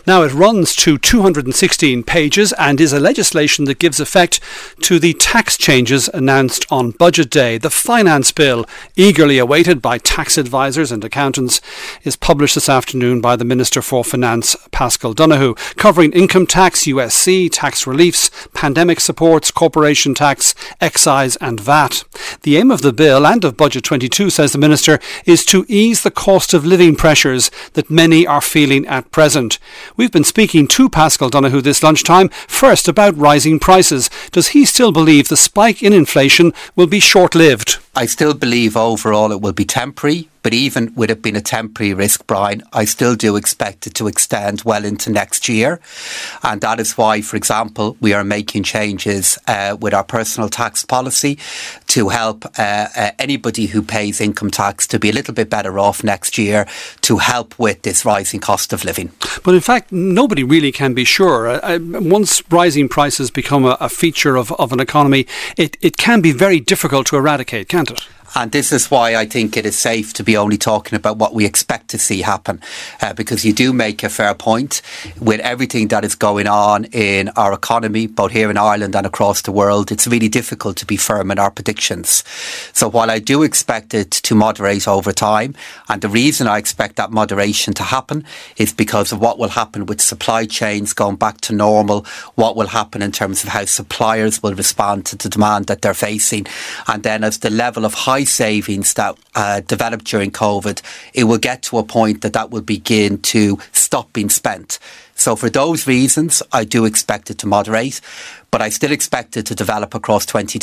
Now it runs to 216 pages and is a legislation that gives effect to the tax changes announced on Budget Day. The Finance Bill, eagerly awaited by tax advisors and accountants, is published this afternoon by the Minister for Finance, Paschal Donohoe, covering income tax, USC, tax reliefs, pandemic supports, corporation tax, excise and VAT. The aim of the bill and of Budget 22, says the Minister, is to ease the cost of living pressures that many are feeling at present. We've been speaking to Paschal Donohoe this lunchtime, first about rising prices. Does he still believe the spike in inflation will be short-lived? I still believe overall it will be temporary, but even with it being a temporary risk, Brian, I still do expect it to extend well into next year. And that is why, for example, we are making changes with our personal tax policy to help anybody who pays income tax to be a little bit better off next year, to help with this rising cost of living. But in fact, nobody really can be sure. Once rising prices become a feature of an economy, it can be very difficult to eradicate, can't it? And this is why I think it is safe to be only talking about what we expect to see happen, because you do make a fair point. With everything that is going on in our economy, both here in Ireland and across the world, it's really difficult to be firm in our predictions. So while I do expect it to moderate over time, and the reason I expect that moderation to happen is because of what will happen with supply chains going back to normal, what will happen in terms of how suppliers will respond to the demand that they're facing, and then as the level of high savings that developed during COVID, it will get to a point that will begin to stop being spent. So for those reasons, I do expect it to moderate, but I still expect it to develop across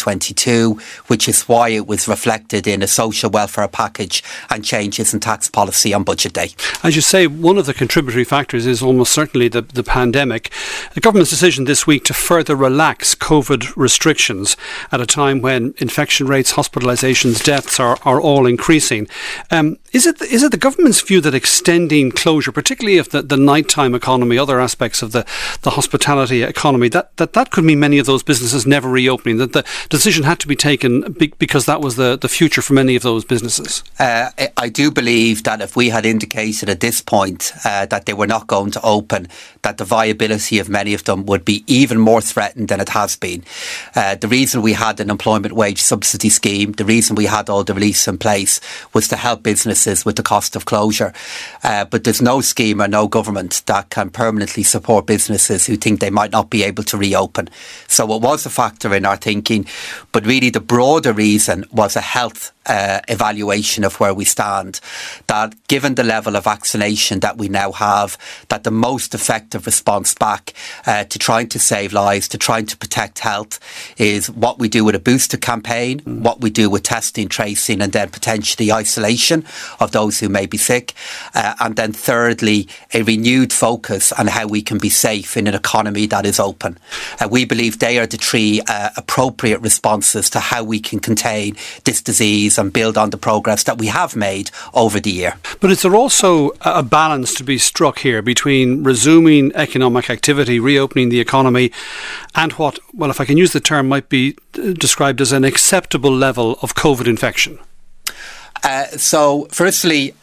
2022, which is why it was reflected in a social welfare package and changes in tax policy on Budget Day. As you say, one of the contributory factors is almost certainly the pandemic. The government's decision this week to further relax COVID restrictions at a time when infection rates, hospitalisations, deaths are all increasing. Is it the government's view that extending closure, particularly of the nighttime economy, other aspects of the hospitality economy, that could mean many of those businesses never reopening, that the decision had to be taken because that was the future for many of those businesses? I do believe that if we had indicated at this point that they were not going to open, that the viability of many of them would be even more threatened than it has been. The reason we had an employment wage subsidy scheme, the reason we had all the reliefs in place was to help businesses with the cost of closure. But there's no scheme or no government that can permanently support businesses who think they might not be able to reopen. So it was a factor in our thinking, but really the broader reason was a health evaluation of where we stand, that given the level of vaccination that we now have, that the most effective response back to trying to save lives, to trying to protect health, is what we do with a booster campaign, what we do with testing, tracing, and then potentially isolation of those who may be sick, and then thirdly, a renewed focus on how we can be safe in an economy that is open. We believe they are the three appropriate responses to how we can contain this disease and build on the progress that we have made over the year. But is there also a balance to be struck here between resuming economic activity, reopening the economy, and what, well, if I can use the term, might be described as an acceptable level of COVID infection? So firstly,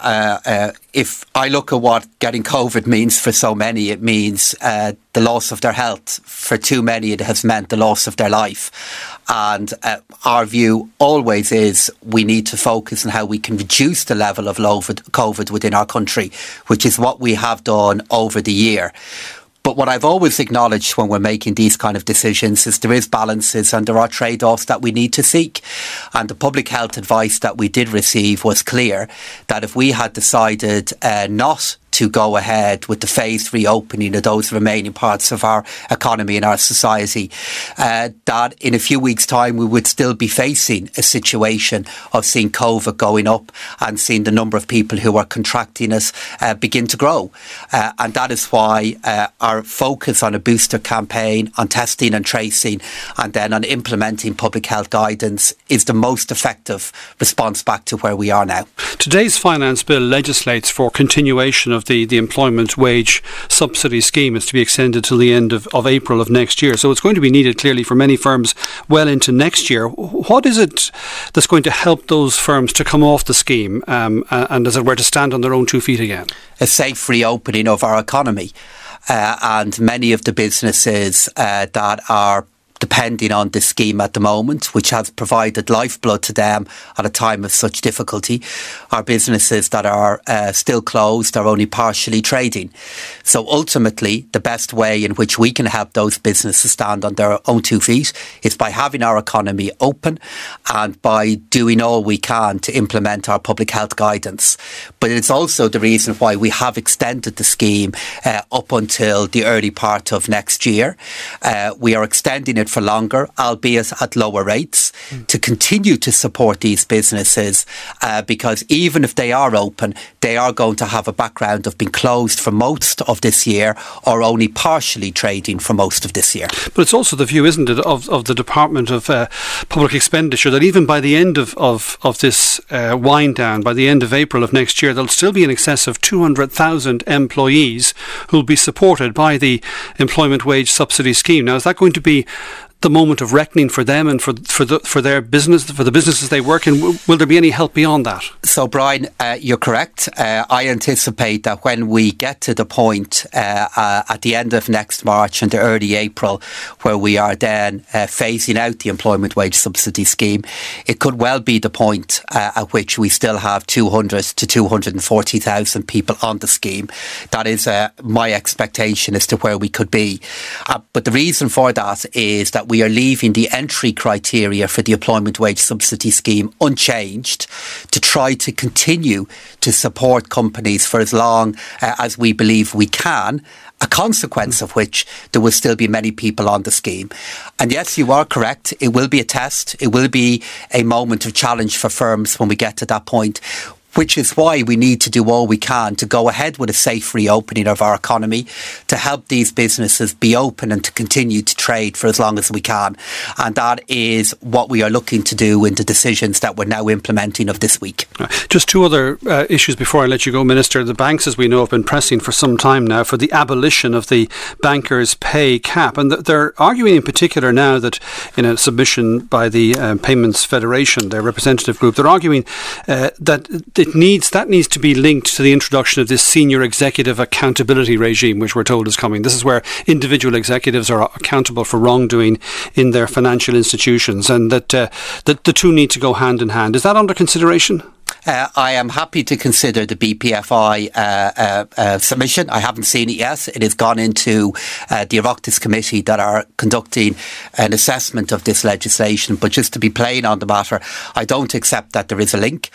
if I look at what getting COVID means for so many, it means the loss of their health. For too many, it has meant the loss of their life. And our view always is we need to focus on how we can reduce the level of COVID within our country, which is what we have done over the year. But what I've always acknowledged when we're making these kind of decisions is there is balances and there are trade-offs that we need to seek. And the public health advice that we did receive was clear that if we had decided not to go ahead with the phased reopening of those remaining parts of our economy and our society, that in a few weeks' time we would still be facing a situation of seeing COVID going up and seeing the number of people who are contracting it begin to grow. And that is why our focus on a booster campaign, on testing and tracing, and then on implementing public health guidance is the most effective response back to where we are now. Today's Finance Bill legislates for continuation of the employment wage subsidy scheme is to be extended till the end of April of next year. So it's going to be needed clearly for many firms well into next year. What is it that's going to help those firms to come off the scheme and as it were to stand on their own 2 feet again? A safe reopening of our economy. and many of the businesses that are depending on this scheme at the moment, which has provided lifeblood to them at a time of such difficulty, are businesses that are still closed or only partially trading. So ultimately, the best way in which we can help those businesses stand on their own 2 feet is by having our economy open and by doing all we can to implement our public health guidance. But it's also the reason why we have extended the scheme up until the early part of next year. We are extending it for longer, albeit at lower rates, to continue to support these businesses because even if they are open, they are going to have a background of being closed for most of this year or only partially trading for most of this year. But it's also the view, isn't it, of the Department of Public Expenditure that even by the end of this wind down, by the end of April of next year, there'll still be in excess of 200,000 employees who'll be supported by the Employment Wage Subsidy Scheme. Now, is that going to be the moment of reckoning for them and for their business, for the businesses they work in? Will there be any help beyond that? So, Brian, you're correct. I anticipate that when we get to the point at the end of next March and early April, where we are then phasing out the Employment Wage Subsidy Scheme, it could well be the point at which we still have 200 to 240,000 people on the scheme. That is my expectation as to where we could be. But the reason for that is that we are leaving the entry criteria for the Employment Wage Subsidy Scheme unchanged to try to continue to support companies for as long as we believe we can, a consequence of which there will still be many people on the scheme. And yes, you are correct. It will be a test. It will be a moment of challenge for firms when we get to that point, which is why we need to do all we can to go ahead with a safe reopening of our economy, to help these businesses be open and to continue to trade for as long as we can. And that is what we are looking to do in the decisions that we're now implementing of this week. Just two other issues before I let you go, Minister. The banks, as we know, have been pressing for some time now for the abolition of the bankers' pay cap. And they're arguing in particular now that in a submission by the Payments Federation, their representative group, they're arguing that that needs to be linked to the introduction of this senior executive accountability regime, which we're told is coming. This is where individual executives are accountable for wrongdoing in their financial institutions, and that the two need to go hand in hand. Is that under consideration? I am happy to consider the BPFI submission. I haven't seen it yet. It has gone into the Oireachtas Committee that are conducting an assessment of this legislation. But just to be plain on the matter, I don't accept that there is a link.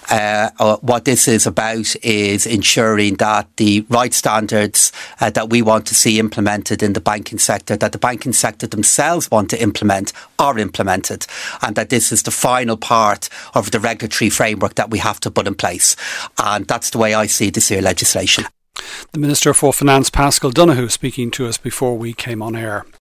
What this is about is ensuring that the right standards that we want to see implemented in the banking sector, that the banking sector themselves want to implement, are implemented, and that this is the final part of the regulatory framework that we have to put in place. And that's the way I see this here legislation. The Minister for Finance, Paschal Donohoe, speaking to us before we came on air.